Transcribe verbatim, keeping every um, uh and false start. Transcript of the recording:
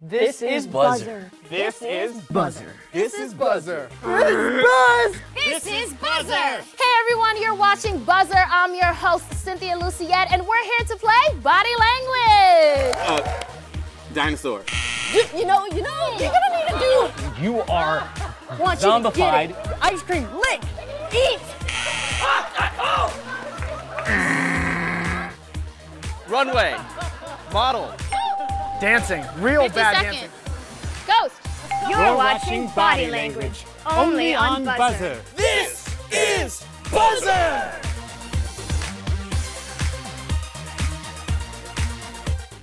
This is Buzzer. This is Buzzer. This is Buzzer. Buzz! This is Buzzer! Hey everyone, you're watching Buzzer. I'm your host, Cynthia Luciette, and we're here to play Body Language. Uh, dinosaur. You, you know, you know, you're gonna need to do. You are Want you to get it. zombified. Ice cream, lick, eat. Runway. Model. Dancing. Real fifty bad seconds. dancing. Ghost. You're watching Body Language, only on Buzzer. This is Buzzer.